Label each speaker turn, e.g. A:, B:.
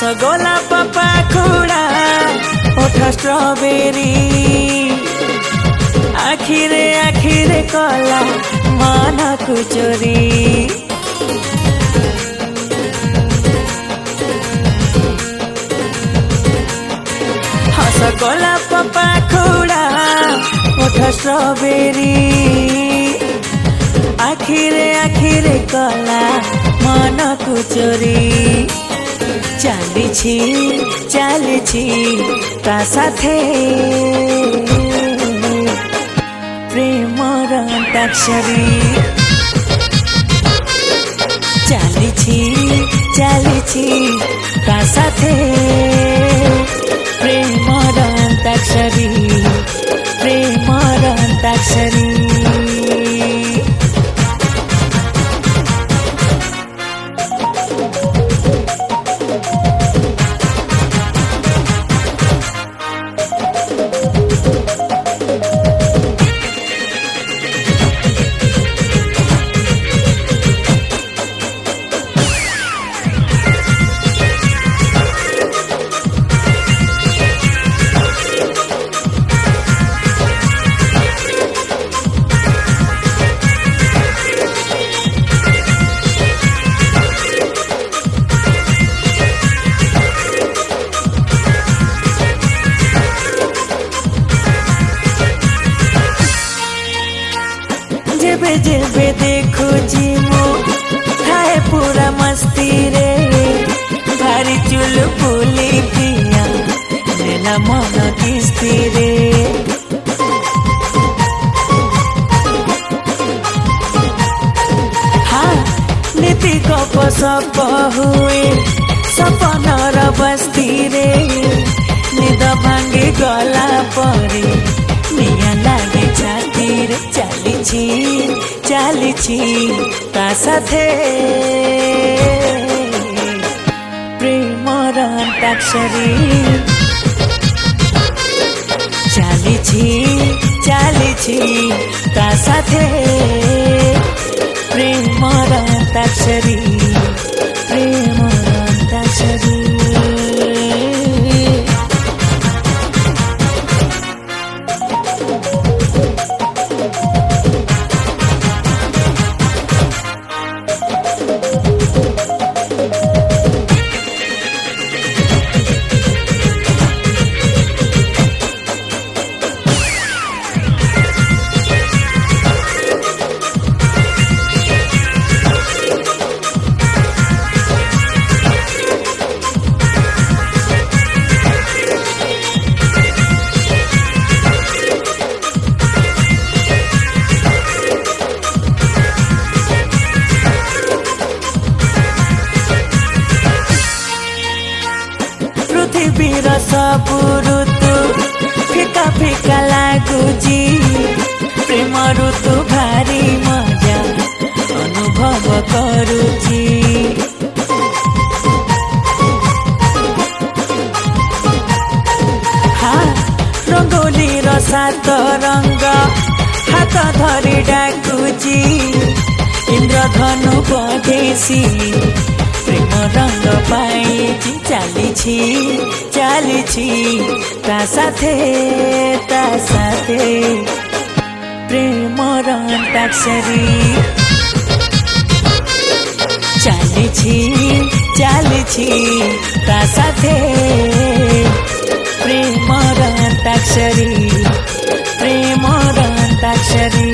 A: रसगोला पपा खुड़ा ओठ स्ट्रॉबेरी आखिरे आखिरे कला मन को चोरी रसगोला पपा खुड़ा ओठ स्ट्रॉबेरी आखिरे आखिरे कला मन को चोरी चालिछि ता साथे प्रेमर अंताक्षरी चालिछि ता साथे प्रेमर अंताक्षरी प्रेमर अंताक्षरी जेबे देखो जी मो थाए पूरा मस्ती रे भारी चुल बुली पिया मेला मन किस्ती रे हाँ नीति गप सप हुए सपनर बस्ती रे निद भांगे गला परे निया लागे छाती रे चालिछि ता साथे प्रेमर अंताक्षरी चालिछि ता साथे प्रेमर अंताक्षरी प्रेमर अंताक्षरी पृथ्वीर सबु ऋतु फिका फिका लागुची प्रेम ऋतु भारी मजा अनुभव करुची हाँ रंगोली सात रंग हाथ धरी डाकुची इंद्रधनु बधेसी प्रेम रंग पाई चालिछि ता साथे प्रेमर अंताक्षरी चालिछि ता साथे प्रेमर अंताक्षरी प्रेमर अंताक्षरी।